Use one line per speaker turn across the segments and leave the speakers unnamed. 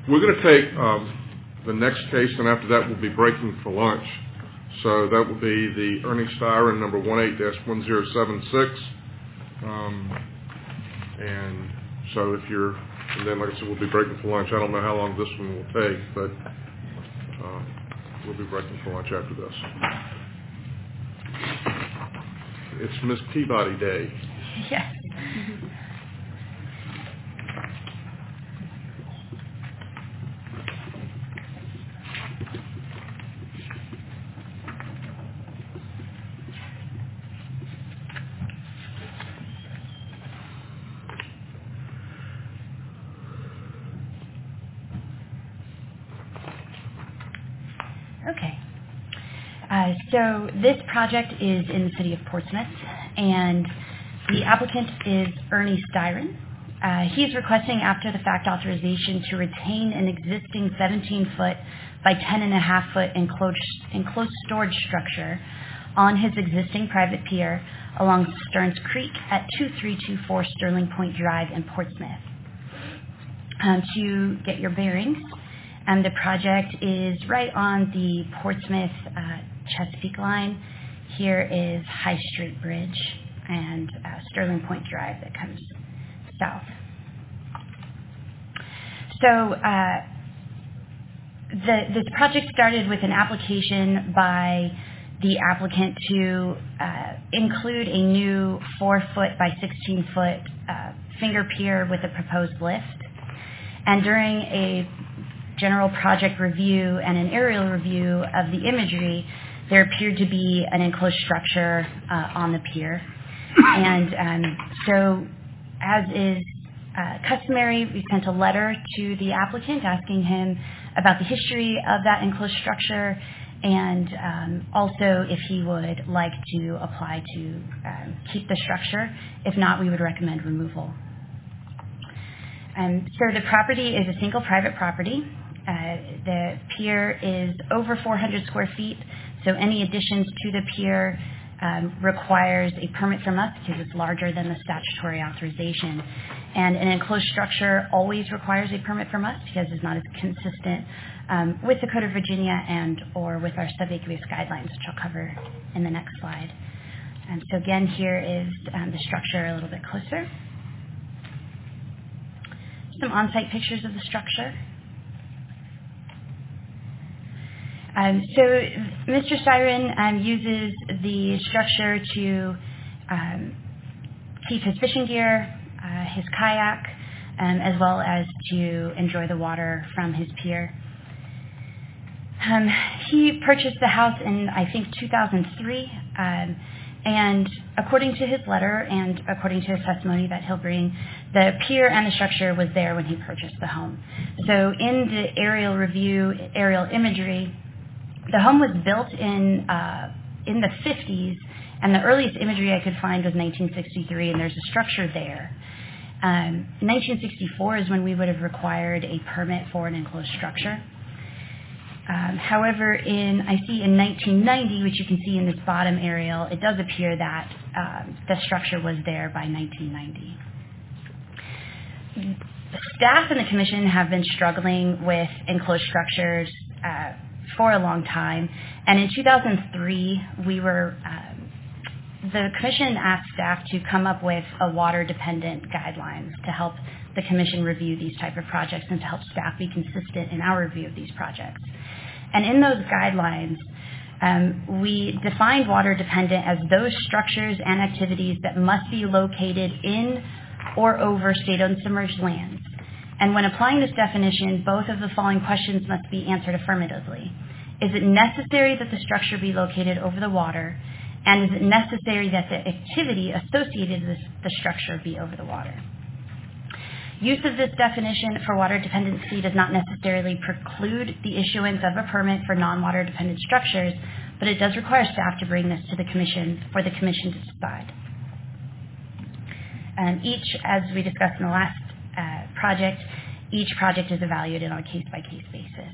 We're going to take the next case, and after that we'll be breaking for lunch. So that will be the Ernie Styron, number 18-1076. And so and then like I said, we'll be breaking for lunch. I don't know how long this one will take, but we'll be breaking for lunch after this. It's Miss Peabody Day.
Yes. Okay. So this project is in the city of Portsmouth, and the applicant is Ernie Styron. He is requesting after-the-fact authorization to retain an existing 17-foot by 10.5-foot enclosed storage structure on his existing private pier along Stearns Creek at 2324 Sterling Point Drive in Portsmouth. To get your bearings, the project is right on the Portsmouth Chesapeake line. Here is High Street Bridge and Sterling Point Drive that comes south. So this project started with an application by the applicant to include a new 4-foot by 16-foot finger pier with a proposed lift. And during a general project review and an aerial review of the imagery, there appeared to be an enclosed structure on the pier. And so, as is customary, we sent a letter to the applicant asking him about the history of that enclosed structure and also if he would like to apply to keep the structure. If not, we would recommend removal. So the property is a single private property. The pier is over 400 square feet, so any additions to the pier requires a permit from us because it's larger than the statutory authorization. And an enclosed structure always requires a permit from us because it's not as consistent with the Code of Virginia and or with our subaqueous guidelines, which I'll cover in the next slide. So again, here is the structure a little bit closer. Some on-site pictures of the structure. So Mr. Styron uses the structure to keep his fishing gear, his kayak, as well as to enjoy the water from his pier. He purchased the house in, I think, 2003, and according to his letter and according to his testimony that he'll bring, the pier and the structure was there when he purchased the home. So in the aerial review, aerial imagery, the home was built in the 50s, and the earliest imagery I could find was 1963, and there's a structure there. 1964 is when we would have required a permit for an enclosed structure. However, in 1990, which you can see in this bottom aerial, it does appear that the structure was there by 1990. Staff and the commission have been struggling with enclosed structures for a long time, and in 2003, the commission asked staff to come up with a water-dependent guidelines to help the commission review these type of projects and to help staff be consistent in our review of these projects. And in those guidelines, we defined water-dependent as those structures and activities that must be located in or over state-owned submerged lands. And when applying this definition, both of the following questions must be answered affirmatively. Is it necessary that the structure be located over the water? And is it necessary that the activity associated with the structure be over the water? Use of this definition for water dependency does not necessarily preclude the issuance of a permit for non-water dependent structures, but it does require staff to bring this to the commission for the commission to decide. As we discussed in the last project, each project is evaluated on a case-by-case basis.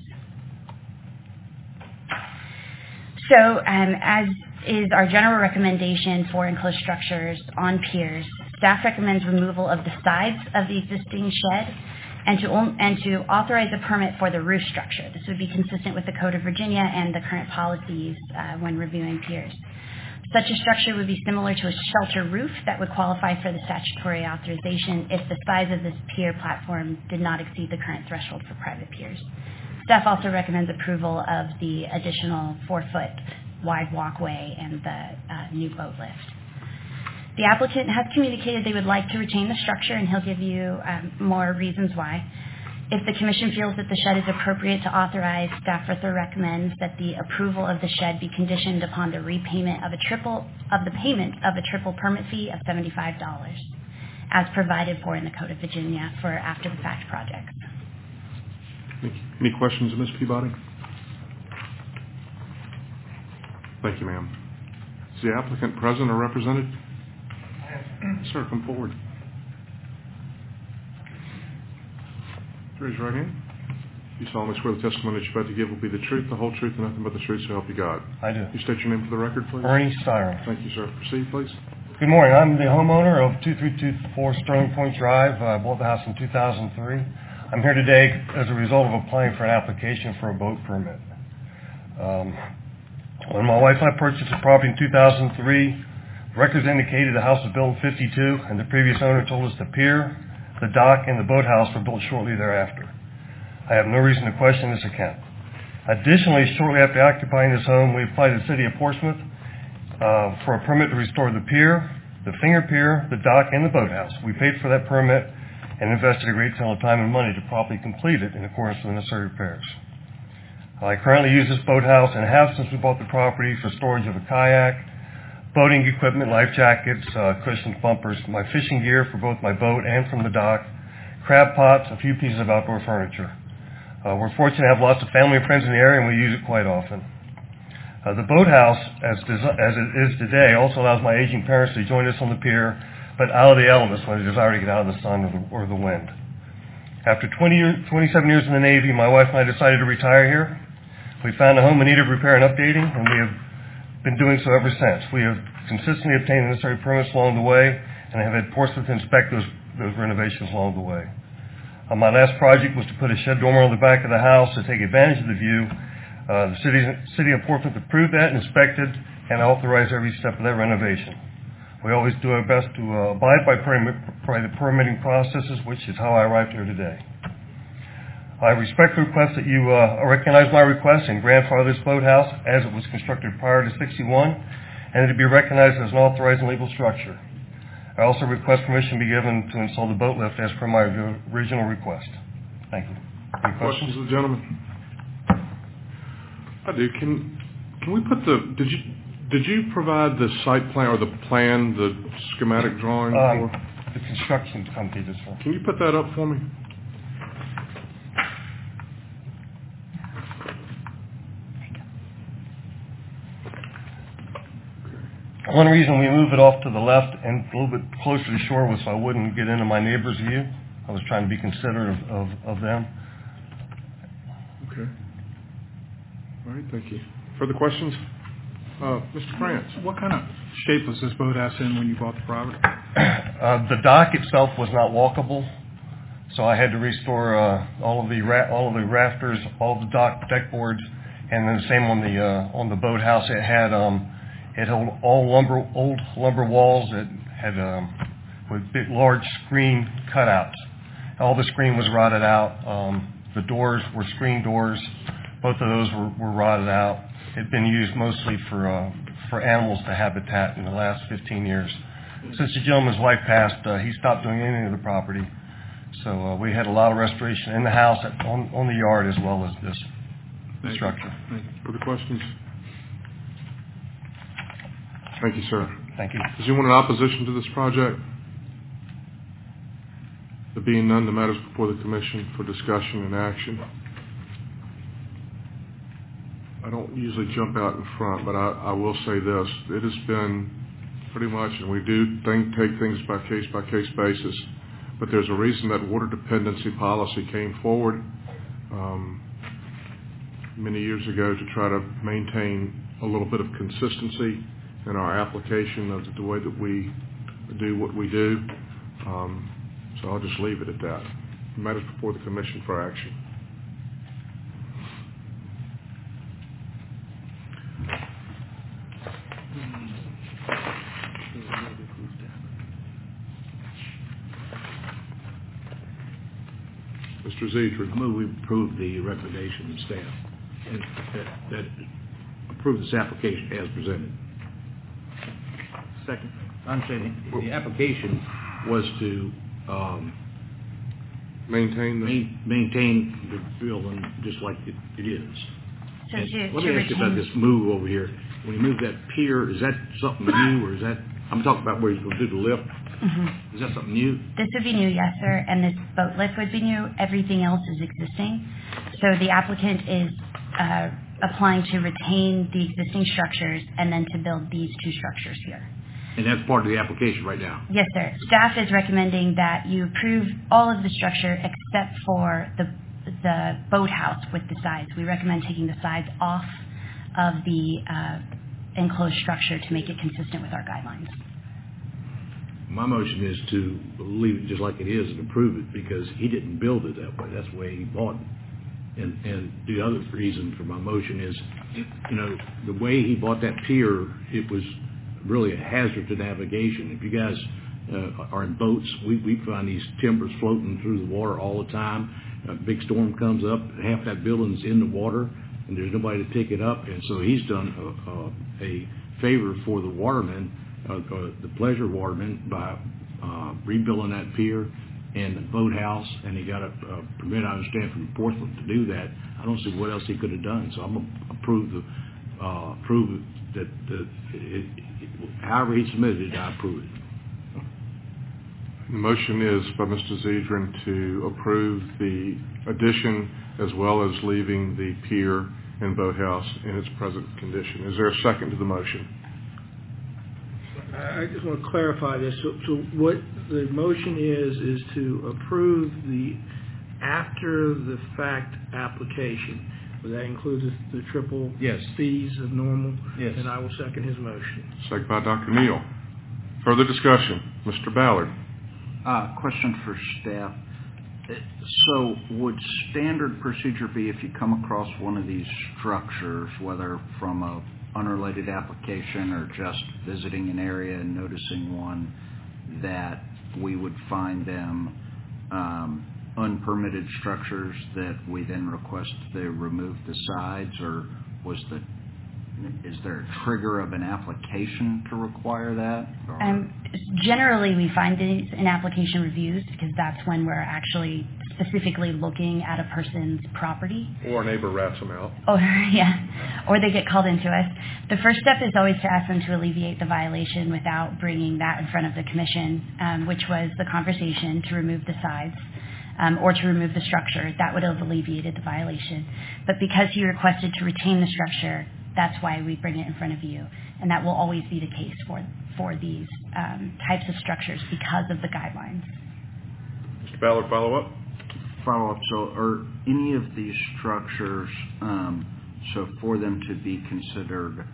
So as is our general recommendation for enclosed structures on piers, staff recommends removal of the sides of the existing shed and to authorize a permit for the roof structure. This would be consistent with the Code of Virginia and the current policies when reviewing piers. Such a structure would be similar to a shelter roof that would qualify for the statutory authorization if the size of this pier platform did not exceed the current threshold for private piers. Staff also recommends approval of the additional 4-foot wide walkway and the new boat lift. The applicant has communicated they would like to retain the structure, and he'll give you more reasons why. If the Commission feels that the shed is appropriate to authorize, staff further recommends that the approval of the shed be conditioned upon the repayment of the payment of a triple permit fee of $75, as provided for in the Code of Virginia for after-the-fact projects.
Any questions of Ms. Peabody? Thank you, ma'am. Is the applicant present or represented? Sir, come forward. Raise your right hand. You solemnly swear the testimony that you're about to give will be the truth, the whole truth, and nothing but the truth, so help you God.
I do.
You state your name for the record, please.
Ernie Styron.
Thank you, sir. Proceed, please.
Good morning. I'm the homeowner of 2324 Sterling Point Drive. I bought the house in 2003. I'm here today as a result of applying for an application for a boat permit. When my wife and I purchased the property in 2003, records indicated the house was built in 52, and the previous owner told us the pier, the dock, and the boathouse were built shortly thereafter. I have no reason to question this account. Additionally, shortly after occupying this home, we applied to the City of Portsmouth for a permit to restore the pier, the finger pier, the dock, and the boathouse. We paid for that permit and invested a great deal of time and money to properly complete it in accordance with the necessary repairs. I currently use this boathouse and have since we bought the property for storage of a kayak, boating equipment, life jackets, cushioned bumpers, my fishing gear for both my boat and from the dock, crab pots, a few pieces of outdoor furniture. We're fortunate to have lots of family and friends in the area, and we use it quite often. The boathouse, as it is today, also allows my aging parents to join us on the pier, but out of the elements when they desire to get out of the sun or the wind. After 27 years in the Navy, my wife and I decided to retire here. We found a home in need of repair and updating, and we have been doing so ever since. We have consistently obtained the necessary permits along the way, and have had Portsmouth inspect those renovations along the way. My last project was to put a shed dormer on the back of the house to take advantage of the view. The city of Portsmouth approved that, inspected, and authorized every step of that renovation. We always do our best to abide by the permitting processes, which is how I arrived here today. I respectfully request that you recognize my request and grandfather this boathouse as it was constructed prior to 61, and to be recognized as an authorized and legal structure. I also request permission be given to install the boat lift as per my original request. Thank you.
Any questions of the gentleman? I do. Can we put did you provide the site plan or the plan, the schematic drawing for?
The construction company did so.
Can you put that up for me?
One reason we moved it off to the left and a little bit closer to shore was so I wouldn't get into my neighbor's view. I was trying to be considerate of them.
Okay. All right, thank you. Further questions? Mr. France.
What kind of shape was this boathouse in when you bought the property?
The dock itself was not walkable, so I had to restore all of the rafters, all of the deck boards, and then the same on the boathouse. It had old lumber walls. It had with big large screen cutouts. All the screen was rotted out. The doors were screen doors. Both of those were rotted out. It had been used mostly for animals to habitat in the last 15 years. Since the gentleman's wife passed, he stopped doing anything to the property. So we had a lot of restoration in the house, on the yard, as well as this structure.
Further questions? Thank you, sir.
Thank you.
Is anyone in opposition to this project? There being none, the matter is before the Commission for discussion and action. I don't usually jump out in front, but I will say this. It has been pretty much, and we do take things by case basis, but there's a reason that water dependency policy came forward many years ago to try to maintain a little bit of consistency in our application of the way that we do what we do. So I'll just leave it at that. matters before the commission for action. Mr. Zedry.
I move we approve the recommendation of staff and that approve this application as presented.
Second.
I'm saying the application was to
Maintain
maintain the building just like it is.
So
And
to
let me ask you about
retain,
this move over here. When you move that pier, is that something new, or is that, I'm talking about where you're going to do the lift. Is that something new?
this would be new, yes, sir, and this boat lift would be new. Everything else is existing. So the applicant is applying to retain the existing structures and then to build these two structures here.
And that's part of the application right now.
Yes, sir. Staff is recommending that you approve all of the structure except for the boathouse with the sides. We recommend taking the sides off of the enclosed structure to make it consistent with our guidelines.
My motion is to leave it just like it is and approve it because he didn't build it that way. That's the way he bought it. And the other reason for my motion is, you know, the way he bought that pier, it was really a hazard to navigation. If you guys are in boats, we find these timbers floating through the water all the time. A big storm comes up, half that building's in the water, and there's nobody to pick it up. And so he's done a favor for the watermen, the pleasure watermen, by rebuilding that pier and the boathouse, and he got a permit, I understand, from Portsmouth to do that. I don't see what else he could have done. So I'm going to approve that however he submitted it, I approve it.
The motion is by Mr. Zedrin to approve the addition as well as leaving the pier and boathouse in its present condition. Is there a second to the motion?
I just want to clarify this. So what the motion is to approve the after the fact application. Will that include the triple
Yes.
fees of normal?
Yes.
And I will second his motion.
Second by Dr. Neal. Further discussion. Mr. Ballard.
Question for staff. So would standard procedure be if you come across one of these structures, whether from a unrelated application or just visiting an area and noticing one, that we would find them unpermitted structures that we then request they remove the sides, or is there a trigger of an application to require that?
Generally, we find these in application reviews because that's when we're actually specifically looking at a person's property.
Or a neighbor rats them out.
Oh, yeah. Or they get called into us. The first step is always to ask them to alleviate the violation without bringing that in front of the commission, which was the conversation to remove the sides. Or to remove the structure. That would have alleviated the violation. But because he requested to retain the structure, that's why we bring it in front of you. And that will always be the case for these types of structures because of the guidelines.
Mr. Ballard, follow up?
Follow up. So are any of these structures, so for them to be considered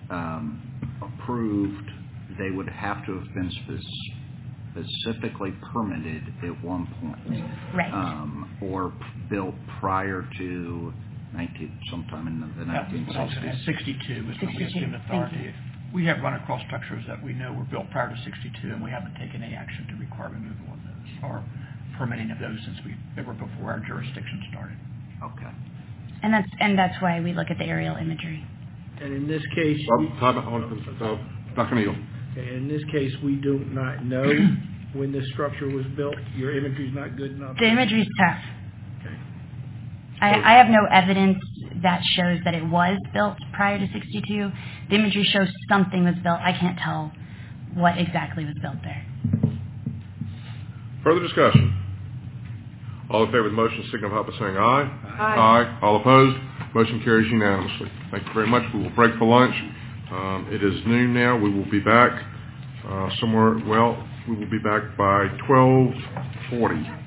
approved, they would have to have been specifically permitted at one point,
Right.
or built prior to sometime in the 1960s.
62 is when we assumed authority. We have run across structures that we know were built prior to 62, and we haven't taken any action to require removal of those or permitting of those since they were before our jurisdiction started.
Okay.
And that's why we look at the aerial imagery.
And in this case,
Dr. Neal.
in this case, we do not know when this structure was built. Your imagery is not good enough.
The imagery is tough.
Okay.
I have no evidence that shows that it was built prior to 62. The imagery shows something was built. I can't tell what exactly was built there.
Further discussion. All in favor of the motion signify by saying aye. Aye. All opposed? Motion carries unanimously. Thank you very much. We will break for lunch. It is noon now. We will be back we will be back by 12:40.